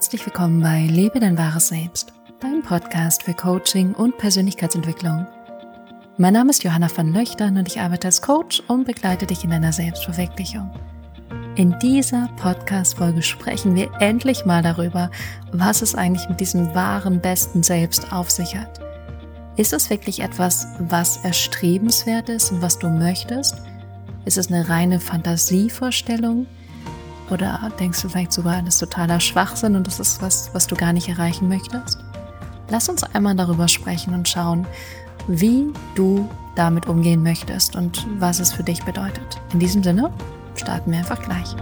Herzlich willkommen bei Lebe dein wahres Selbst, dein Podcast für Coaching und Persönlichkeitsentwicklung. Mein Name ist Johanna van Löchtern und ich arbeite als Coach und begleite dich in deiner Selbstverwirklichung. In dieser Podcast-Folge sprechen wir endlich mal darüber, was es eigentlich mit diesem wahren, besten Selbst auf sich hat. Ist es wirklich etwas, was erstrebenswert ist und was du möchtest? Ist es eine reine Fantasievorstellung? Oder denkst du vielleicht sogar, das ist totaler Schwachsinn und das ist was du gar nicht erreichen möchtest? Lass uns einmal darüber sprechen und schauen, wie du damit umgehen möchtest und was es für dich bedeutet. In diesem Sinne, starten wir einfach gleich.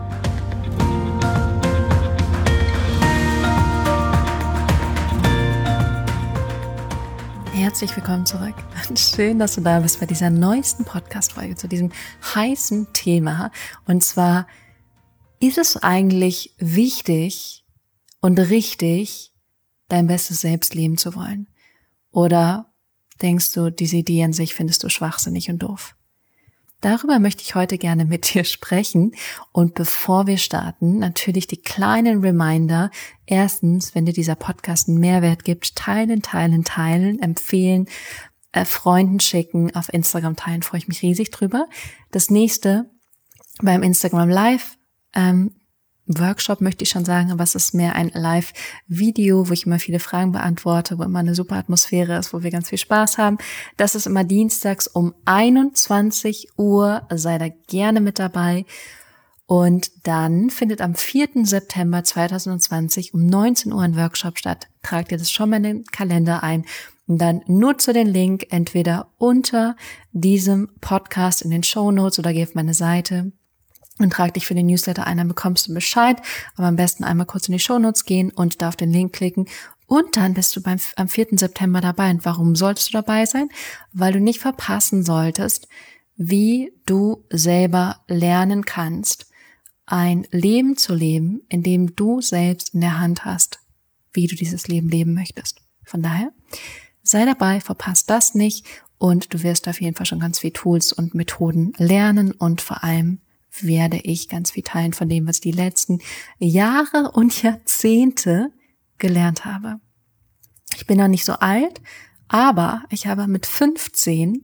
Herzlich willkommen zurück. Schön, dass du da bist bei dieser neuesten Podcast-Folge zu diesem heißen Thema. Und zwar, ist es eigentlich wichtig und richtig, dein bestes Selbst leben zu wollen? Oder denkst du, diese Idee an sich findest du schwachsinnig und doof? Darüber möchte ich heute gerne mit dir sprechen. Und bevor wir starten, natürlich die kleinen Reminder. Erstens, wenn dir dieser Podcast einen Mehrwert gibt, teilen, empfehlen, Freunden schicken, auf Instagram teilen, freue ich mich riesig drüber. Das nächste, beim Instagram Live Workshop möchte ich schon sagen, aber es ist mehr ein Live-Video, wo ich immer viele Fragen beantworte, wo immer eine super Atmosphäre ist, wo wir ganz viel Spaß haben. Das ist immer dienstags um 21 Uhr, sei da gerne mit dabei. Und dann findet am 4. September 2020 um 19 Uhr ein Workshop statt. Tragt ihr das schon mal in den Kalender ein und dann nutze den Link entweder unter diesem Podcast in den Shownotes oder geh auf meine Seite und trag dich für den Newsletter ein, dann bekommst du Bescheid. Aber am besten einmal kurz in die Shownotes gehen und da auf den Link klicken. Und dann bist du am 4. September dabei. Und warum solltest du dabei sein? Weil du nicht verpassen solltest, wie du selber lernen kannst, ein Leben zu leben, in dem du selbst in der Hand hast, wie du dieses Leben leben möchtest. Von daher, sei dabei, verpasst das nicht. Und du wirst auf jeden Fall schon ganz viele Tools und Methoden lernen und vor allem werde ich ganz viel teilen von dem, was ich die letzten Jahre und Jahrzehnte gelernt habe. Ich bin noch nicht so alt, aber ich habe mit 15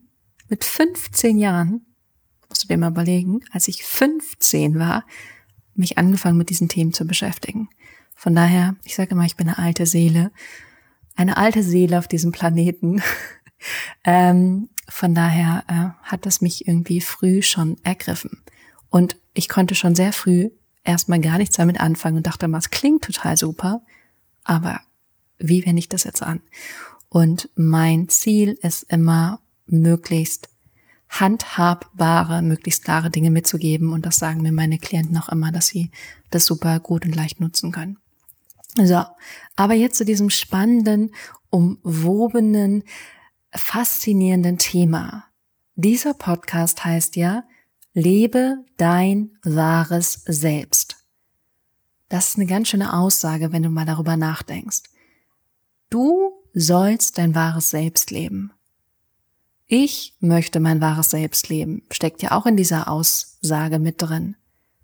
Jahren, musst du dir mal überlegen, als ich 15 war, mich angefangen mit diesen Themen zu beschäftigen. Von daher, ich sage immer, ich bin eine alte Seele auf diesem Planeten. Von daher hat das mich irgendwie früh schon ergriffen. Und ich konnte schon sehr früh erstmal gar nichts damit anfangen und dachte mal, es klingt total super, aber wie wende ich das jetzt an? Und mein Ziel ist immer, möglichst handhabbare, möglichst klare Dinge mitzugeben. Und das sagen mir meine Klienten auch immer, dass sie das super gut und leicht nutzen können. So, aber jetzt zu diesem spannenden, umwobenen, faszinierenden Thema. Dieser Podcast heißt ja, lebe dein wahres Selbst. Das ist eine ganz schöne Aussage, wenn du mal darüber nachdenkst. Du sollst dein wahres Selbst leben. Ich möchte mein wahres Selbst leben, steckt ja auch in dieser Aussage mit drin.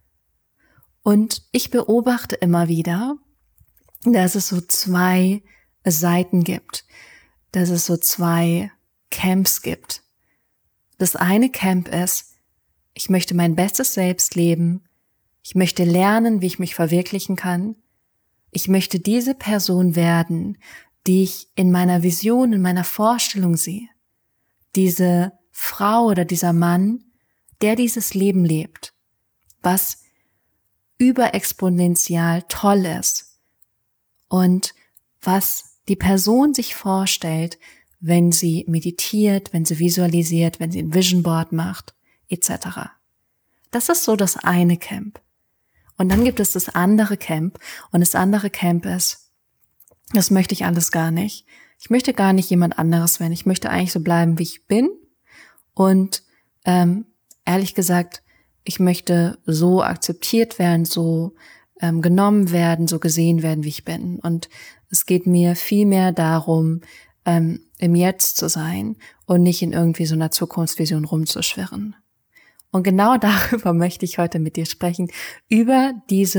Und ich beobachte immer wieder, dass es so zwei Seiten gibt, dass es so zwei Camps gibt. Das eine Camp ist, ich möchte mein bestes Selbst leben. Ich möchte lernen, wie ich mich verwirklichen kann. Ich möchte diese Person werden, die ich in meiner Vision, in meiner Vorstellung sehe. Diese Frau oder dieser Mann, der dieses Leben lebt, was überexponentiell toll ist und was die Person sich vorstellt, wenn sie meditiert, wenn sie visualisiert, wenn sie ein Vision Board macht, etc. Das ist so das eine Camp. Und dann gibt es das andere Camp. Und das andere Camp ist, das möchte ich alles gar nicht. Ich möchte gar nicht jemand anderes werden. Ich möchte eigentlich so bleiben, wie ich bin. Und ehrlich gesagt, ich möchte so akzeptiert werden, so genommen werden, so gesehen werden, wie ich bin. Und es geht mir viel mehr darum, im Jetzt zu sein und nicht in irgendwie so einer Zukunftsvision rumzuschwirren. Und genau darüber möchte ich heute mit dir sprechen, über diese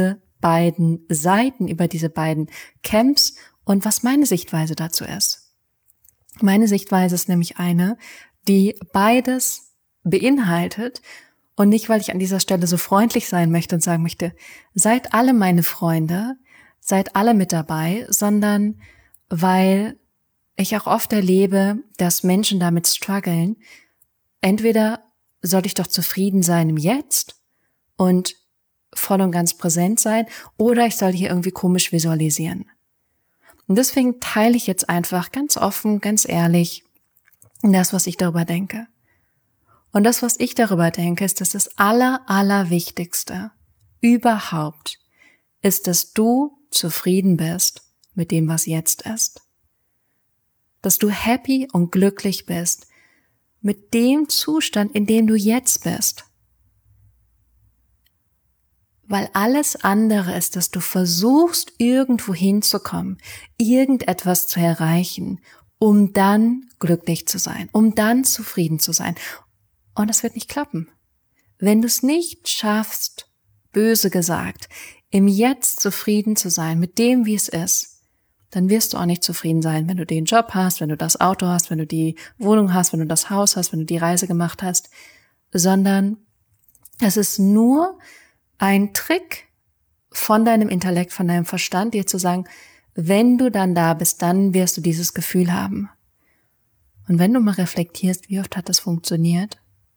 beiden Seiten, über diese beiden Camps und was meine Sichtweise dazu ist. Meine Sichtweise ist nämlich eine, die beides beinhaltet und nicht, weil ich an dieser Stelle so freundlich sein möchte und sagen möchte, seid alle meine Freunde, seid alle mit dabei, sondern weil ich auch oft erlebe, dass Menschen damit strugglen. Entweder soll ich doch zufrieden sein im Jetzt und voll und ganz präsent sein, oder ich soll hier irgendwie komisch visualisieren. Und deswegen teile ich jetzt einfach ganz offen, ganz ehrlich das, was ich darüber denke. Und das, was ich darüber denke, ist, dass das Allerwichtigste überhaupt ist, dass du zufrieden bist mit dem, was jetzt ist. Dass du happy und glücklich bist mit dem Zustand, in dem du jetzt bist. Weil alles andere ist, dass du versuchst, irgendwo hinzukommen, irgendetwas zu erreichen, um dann glücklich zu sein, um dann zufrieden zu sein. Und das wird nicht klappen. Wenn du es nicht schaffst, böse gesagt, im Jetzt zufrieden zu sein mit dem, wie es ist, dann wirst du auch nicht zufrieden sein, wenn du den Job hast, wenn du das Auto hast, wenn du die Wohnung hast, wenn du das Haus hast, wenn du die Reise gemacht hast, sondern es ist nur ein Trick von deinem Intellekt, von deinem Verstand, dir zu sagen, wenn du dann da bist, dann wirst du dieses Gefühl haben. Und wenn du mal reflektierst, wie oft hat das funktioniert?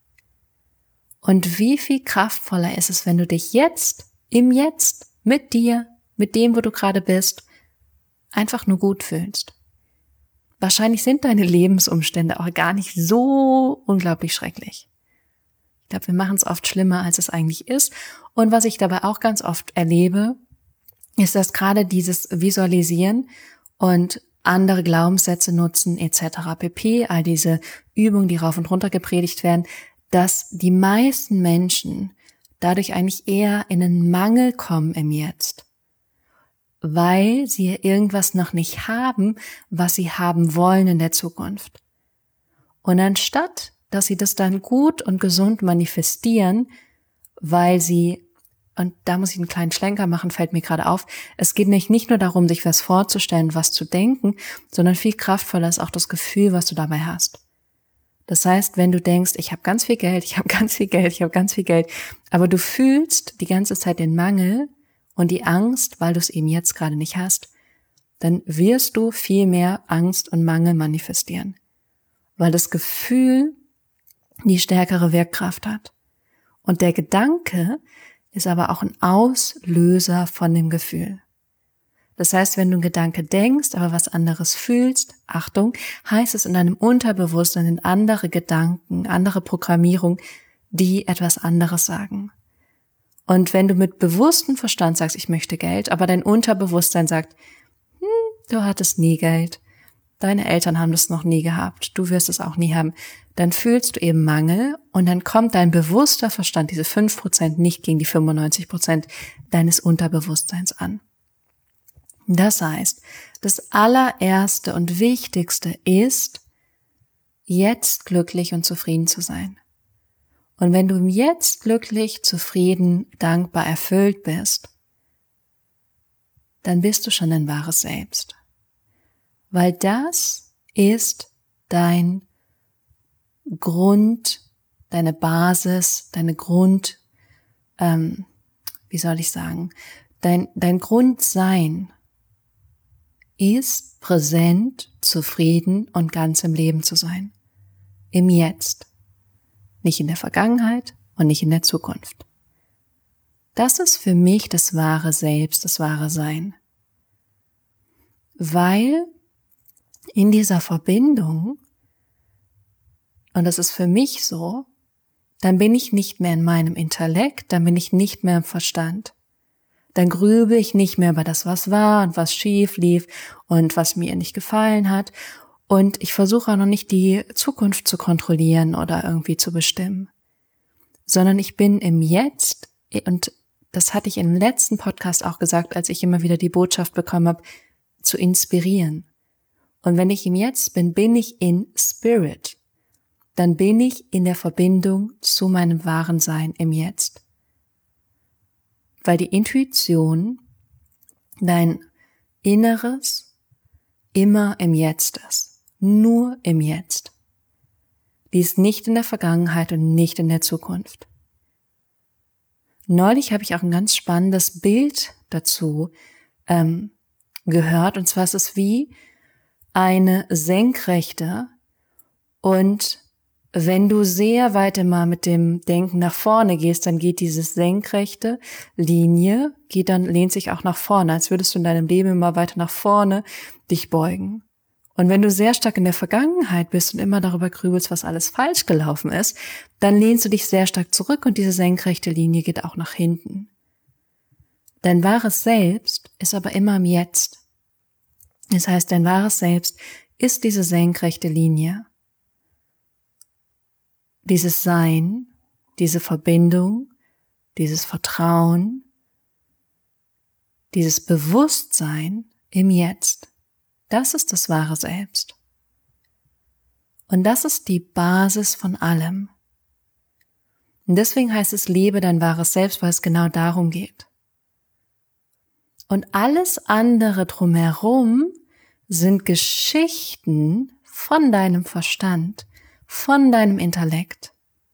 Und wie viel kraftvoller ist es, wenn du dich jetzt, im Jetzt, mit dir, mit dem, wo du gerade bist, einfach nur gut fühlst. Wahrscheinlich sind deine Lebensumstände auch gar nicht so unglaublich schrecklich. Ich glaube, wir machen es oft schlimmer, als es eigentlich ist. Und was ich dabei auch ganz oft erlebe, ist, dass gerade dieses Visualisieren und andere Glaubenssätze nutzen etc. pp., all diese Übungen, die rauf und runter gepredigt werden, dass die meisten Menschen dadurch eigentlich eher in einen Mangel kommen im Jetzt, weil sie irgendwas noch nicht haben, was sie haben wollen in der Zukunft. Und anstatt, dass sie das dann gut und gesund manifestieren, weil sie, und da muss ich einen kleinen Schlenker machen, fällt mir gerade auf, es geht nicht nur darum, sich was vorzustellen, was zu denken, sondern viel kraftvoller ist auch das Gefühl, was du dabei hast. Das heißt, wenn du denkst, ich habe ganz viel Geld, ich habe ganz viel Geld, ich habe ganz viel Geld, aber du fühlst die ganze Zeit den Mangel und die Angst, weil du es eben jetzt gerade nicht hast, dann wirst du viel mehr Angst und Mangel manifestieren, weil das Gefühl die stärkere Wirkkraft hat. Und der Gedanke ist aber auch ein Auslöser von dem Gefühl. Das heißt, wenn du einen Gedanke denkst, aber was anderes fühlst, Achtung, heißt es in deinem Unterbewusstsein sind andere Gedanken, andere Programmierung, die etwas anderes sagen. Und wenn du mit bewusstem Verstand sagst, ich möchte Geld, aber dein Unterbewusstsein sagt, du hattest nie Geld, deine Eltern haben das noch nie gehabt, du wirst es auch nie haben, dann fühlst du eben Mangel und dann kommt dein bewusster Verstand, diese 5%, nicht gegen die 95% deines Unterbewusstseins an. Das heißt, das allererste und wichtigste ist, jetzt glücklich und zufrieden zu sein. Und wenn du jetzt glücklich, zufrieden, dankbar, erfüllt bist, dann bist du schon dein wahres Selbst. Weil das ist dein Grund, deine Basis, deine Grund, dein Grundsein ist präsent, zufrieden und ganz im Leben zu sein. Im Jetzt. Nicht in der Vergangenheit und nicht in der Zukunft. Das ist für mich das wahre Selbst, das wahre Sein. Weil in dieser Verbindung, und das ist für mich so, dann bin ich nicht mehr in meinem Intellekt, dann bin ich nicht mehr im Verstand. Dann grübel ich nicht mehr über das, was war und was schief lief und was mir nicht gefallen hat. Und ich versuche auch noch nicht die Zukunft zu kontrollieren oder irgendwie zu bestimmen. Sondern ich bin im Jetzt, und das hatte ich im letzten Podcast auch gesagt, als ich immer wieder die Botschaft bekommen habe, zu inspirieren. Und wenn ich im Jetzt bin, bin ich in Spirit. Dann bin ich in der Verbindung zu meinem wahren Sein im Jetzt. weil die Intuition, dein Inneres, immer im Jetzt ist. Nur im Jetzt. Die ist nicht in der Vergangenheit und nicht in der Zukunft. Neulich habe ich auch ein ganz spannendes Bild dazu gehört, und zwar ist es wie eine Senkrechte, und wenn du sehr weit immer mit dem Denken nach vorne gehst, dann geht diese senkrechte Linie, lehnt sich auch nach vorne, als würdest du in deinem Leben immer weiter nach vorne dich beugen. Und wenn du sehr stark in der Vergangenheit bist und immer darüber grübelst, was alles falsch gelaufen ist, dann lehnst du dich sehr stark zurück und diese senkrechte Linie geht auch nach hinten. Dein wahres Selbst ist aber immer im Jetzt. Das heißt, dein wahres Selbst ist diese senkrechte Linie. Dieses Sein, diese Verbindung, dieses Vertrauen, dieses Bewusstsein im Jetzt, das ist das wahre Selbst. Und das ist die Basis von allem. Und deswegen heißt es, lebe dein wahres Selbst, weil es genau darum geht. Und alles andere drumherum sind Geschichten von deinem Verstand, von deinem Intellekt.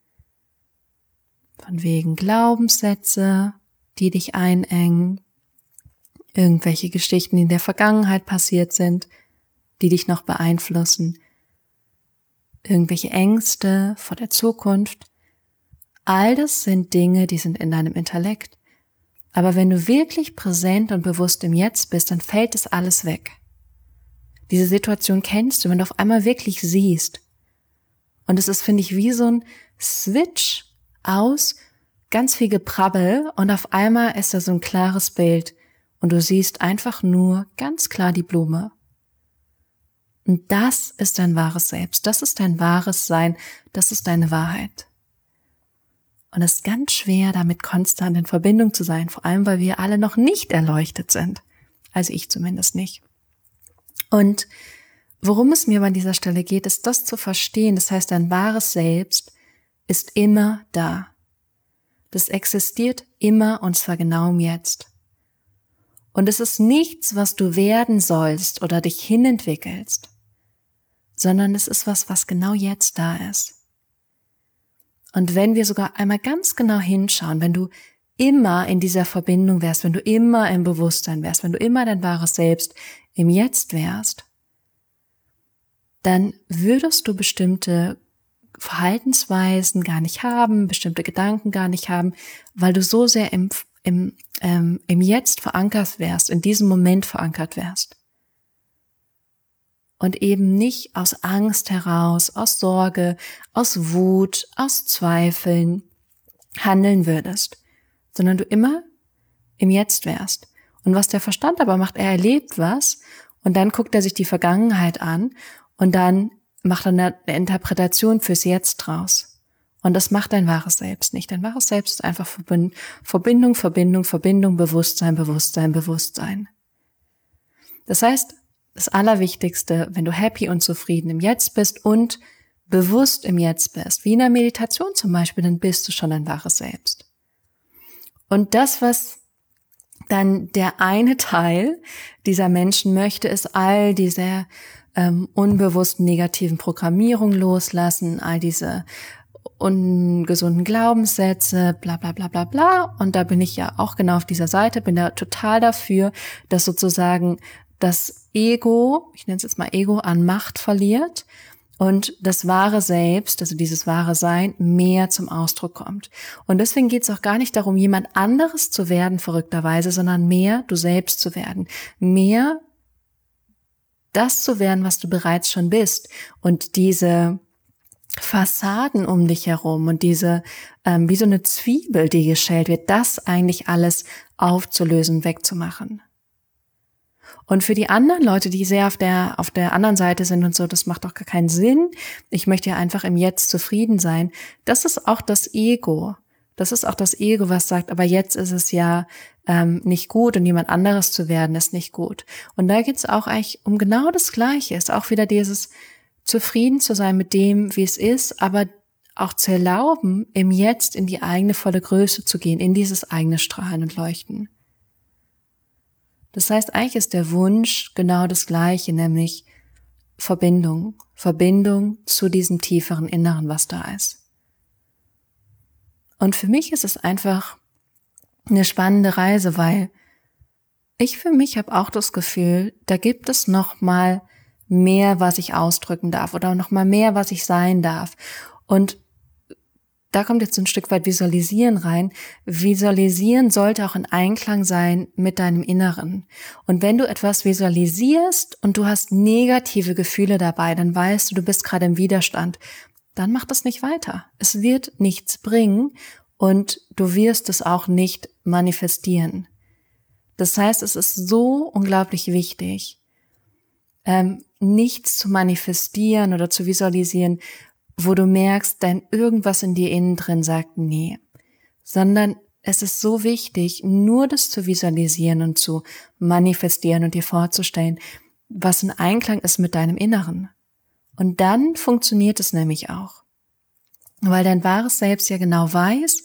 Von wegen Glaubenssätze, die dich einengen, irgendwelche Geschichten, die in der Vergangenheit passiert sind, die dich noch beeinflussen, irgendwelche Ängste vor der Zukunft. All das sind Dinge, die sind in deinem Intellekt. Aber wenn du wirklich präsent und bewusst im Jetzt bist, dann fällt das alles weg. Diese Situation kennst du, wenn du auf einmal wirklich siehst. Und es ist, finde ich, wie so ein Switch aus ganz viel Gebrabbel und auf einmal ist da so ein klares Bild und du siehst einfach nur ganz klar die Blume. Und das ist dein wahres Selbst, das ist dein wahres Sein, das ist deine Wahrheit. Und es ist ganz schwer, damit konstant in Verbindung zu sein, vor allem, weil wir alle noch nicht erleuchtet sind. Also ich zumindest nicht. Und worum es mir bei dieser Stelle geht, ist das zu verstehen. Das heißt, dein wahres Selbst ist immer da. Das existiert immer und zwar genau im Jetzt. Und es ist nichts, was du werden sollst oder dich hinentwickelst, sondern es ist was genau jetzt da ist. Und wenn wir sogar einmal ganz genau hinschauen, wenn du immer in dieser Verbindung wärst, wenn du immer im Bewusstsein wärst, wenn du immer dein wahres Selbst im Jetzt wärst, dann würdest du bestimmte Verhaltensweisen gar nicht haben, bestimmte Gedanken gar nicht haben, weil du so sehr im Jetzt verankert wärst, in diesem Moment verankert wärst. Und eben nicht aus Angst heraus, aus Sorge, aus Wut, aus Zweifeln handeln würdest, sondern du immer im Jetzt wärst. Und was der Verstand aber macht, er erlebt was und dann guckt er sich die Vergangenheit an und dann macht er eine Interpretation fürs Jetzt draus. Und das macht dein wahres Selbst nicht. Dein wahres Selbst ist einfach Verbindung, Bewusstsein, Bewusstsein. Das heißt, das Allerwichtigste, wenn du happy und zufrieden im Jetzt bist und bewusst im Jetzt bist, wie in der Meditation zum Beispiel, dann bist du schon dein wahres Selbst. Und das, was dann der eine Teil dieser Menschen möchte, ist all diese unbewussten negativen Programmierungen loslassen, all diese ungesunden Glaubenssätze, bla bla bla bla bla. Und da bin ich ja auch genau auf dieser Seite, bin da total dafür, dass sozusagen das Ego, ich nenne es jetzt mal Ego, an Macht verliert und das wahre Selbst, also dieses wahre Sein, mehr zum Ausdruck kommt. Und deswegen geht es auch gar nicht darum, jemand anderes zu werden, verrückterweise, sondern mehr du selbst zu werden, mehr das zu werden, was du bereits schon bist. Und diese Fassaden um dich herum und diese, wie so eine Zwiebel, die geschält wird, das eigentlich alles aufzulösen, wegzumachen. Und für die anderen Leute, die sehr auf der anderen Seite sind und so, das macht doch gar keinen Sinn. Ich möchte ja einfach im Jetzt zufrieden sein. Das ist auch das Ego. Das ist auch das Ego, was sagt, aber jetzt ist es ja nicht gut und jemand anderes zu werden ist nicht gut. Und da geht es auch eigentlich um genau das Gleiche. Ist auch wieder dieses zufrieden zu sein mit dem, wie es ist, aber auch zu erlauben, im Jetzt in die eigene volle Größe zu gehen, in dieses eigene Strahlen und Leuchten. Das heißt, eigentlich ist der Wunsch genau das Gleiche, nämlich Verbindung zu diesem tieferen Inneren, was da ist. Und für mich ist es einfach eine spannende Reise, weil ich für mich habe auch das Gefühl, da gibt es noch mal mehr, was ich ausdrücken darf oder noch mal mehr, was ich sein darf. Und da kommt jetzt ein Stück weit Visualisieren rein. Visualisieren sollte auch in Einklang sein mit deinem Inneren. Und wenn du etwas visualisierst und du hast negative Gefühle dabei, dann weißt du, du bist gerade im Widerstand. Dann mach das nicht weiter. Es wird nichts bringen und du wirst es auch nicht manifestieren. Das heißt, es ist so unglaublich wichtig, nichts zu manifestieren oder zu visualisieren, wo du merkst, dein irgendwas in dir innen drin sagt, nee. Sondern es ist so wichtig, nur das zu visualisieren und zu manifestieren und dir vorzustellen, was in Einklang ist mit deinem Inneren. Und dann funktioniert es nämlich auch. Weil dein wahres Selbst ja genau weiß,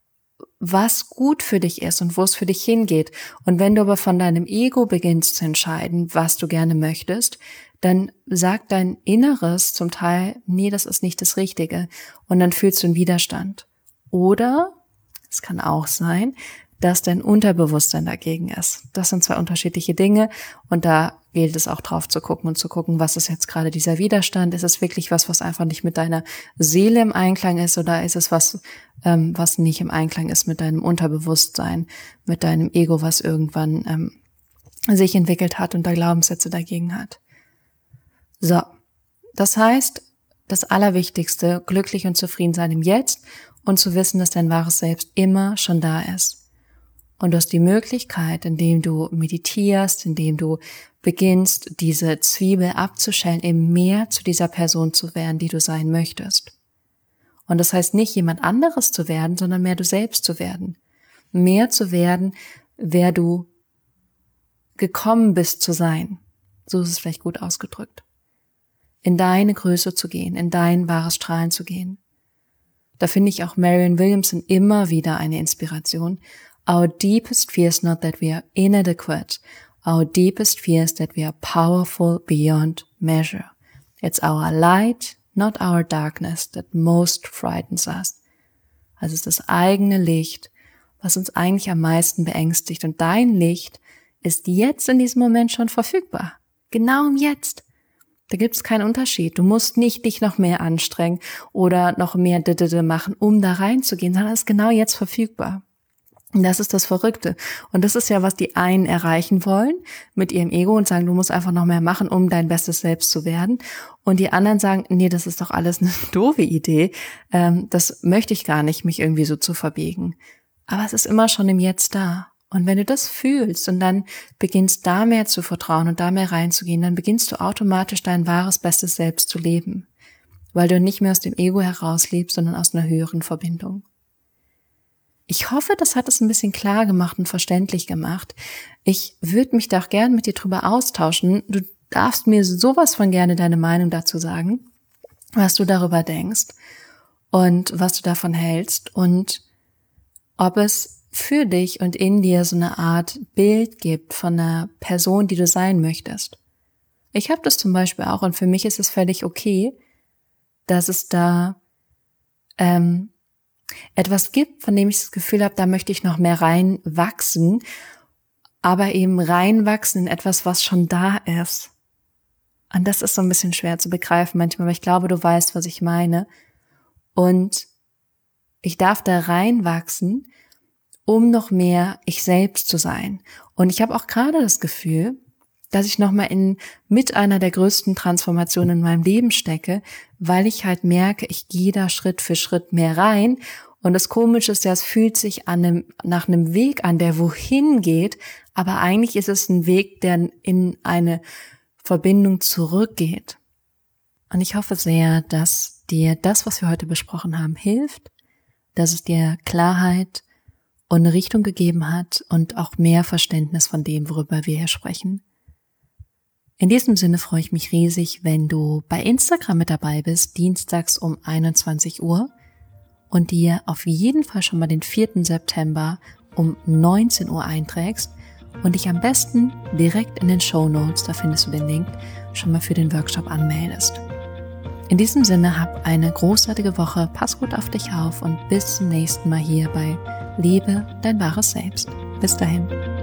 was gut für dich ist und wo es für dich hingeht. Und wenn du aber von deinem Ego beginnst zu entscheiden, was du gerne möchtest, dann sagt dein Inneres zum Teil, nee, das ist nicht das Richtige. Und dann fühlst du einen Widerstand. Oder, es kann auch sein, dass dein Unterbewusstsein dagegen ist. Das sind zwei unterschiedliche Dinge und da gilt es auch drauf zu gucken und zu gucken, was ist jetzt gerade dieser Widerstand? Ist es wirklich was einfach nicht mit deiner Seele im Einklang ist oder ist es was nicht im Einklang ist mit deinem Unterbewusstsein, mit deinem Ego, was irgendwann sich entwickelt hat und da Glaubenssätze dagegen hat? So, das heißt, das Allerwichtigste, glücklich und zufrieden sein im Jetzt und zu wissen, dass dein wahres Selbst immer schon da ist. Und du hast die Möglichkeit, indem du meditierst, indem du beginnst, diese Zwiebel abzuschälen, eben mehr zu dieser Person zu werden, die du sein möchtest. Und das heißt nicht, jemand anderes zu werden, sondern mehr du selbst zu werden. Mehr zu werden, wer du gekommen bist zu sein. So ist es vielleicht gut ausgedrückt. In deine Größe zu gehen, in dein wahres Strahlen zu gehen. Da finde ich auch Marianne Williamson immer wieder eine Inspiration. Our deepest fear is not that we are inadequate. Our deepest fear is that we are powerful beyond measure. It's our light, not our darkness, that most frightens us. Also es ist das eigene Licht, was uns eigentlich am meisten beängstigt. Und dein Licht ist jetzt in diesem Moment schon verfügbar. Genau im Jetzt. Da gibt es keinen Unterschied. Du musst nicht dich noch mehr anstrengen oder noch mehr machen, um da reinzugehen, sondern es ist genau jetzt verfügbar. Und das ist das Verrückte. Und das ist ja, was die einen erreichen wollen mit ihrem Ego und sagen, du musst einfach noch mehr machen, um dein bestes Selbst zu werden. Und die anderen sagen, nee, das ist doch alles eine doofe Idee. Das möchte ich gar nicht, mich irgendwie so zu verbiegen. Aber es ist immer schon im Jetzt da. Und wenn du das fühlst und dann beginnst da mehr zu vertrauen und da mehr reinzugehen, dann beginnst du automatisch dein wahres, bestes Selbst zu leben. Weil du nicht mehr aus dem Ego heraus lebst, sondern aus einer höheren Verbindung. Ich hoffe, das hat es ein bisschen klar gemacht und verständlich gemacht. Ich würde mich da auch gern mit dir drüber austauschen. Du darfst mir sowas von gerne deine Meinung dazu sagen, was du darüber denkst und was du davon hältst und ob es für dich und in dir so eine Art Bild gibt von einer Person, die du sein möchtest. Ich habe das zum Beispiel auch und für mich ist es völlig okay, dass es da etwas gibt, von dem ich das Gefühl habe, da möchte ich noch mehr reinwachsen, aber eben reinwachsen in etwas, was schon da ist. Und das ist so ein bisschen schwer zu begreifen manchmal, aber ich glaube, du weißt, was ich meine. Und ich darf da reinwachsen, um noch mehr ich selbst zu sein. Und ich habe auch gerade das Gefühl, dass ich nochmal mit einer der größten Transformationen in meinem Leben stecke, weil ich halt merke, ich gehe da Schritt für Schritt mehr rein. Und das Komische ist ja, es fühlt sich nach einem Weg an, der wohin geht, aber eigentlich ist es ein Weg, der in eine Verbindung zurückgeht. Und ich hoffe sehr, dass dir das, was wir heute besprochen haben, hilft, dass es dir Klarheit und eine Richtung gegeben hat und auch mehr Verständnis von dem, worüber wir hier sprechen. In diesem Sinne freue ich mich riesig, wenn du bei Instagram mit dabei bist, dienstags um 21 Uhr und dir auf jeden Fall schon mal den 4. September um 19 Uhr einträgst und dich am besten direkt in den Shownotes, da findest du den Link, schon mal für den Workshop anmeldest. In diesem Sinne, hab eine großartige Woche, pass gut auf dich auf und bis zum nächsten Mal hier bei Liebe, dein wahres Selbst. Bis dahin.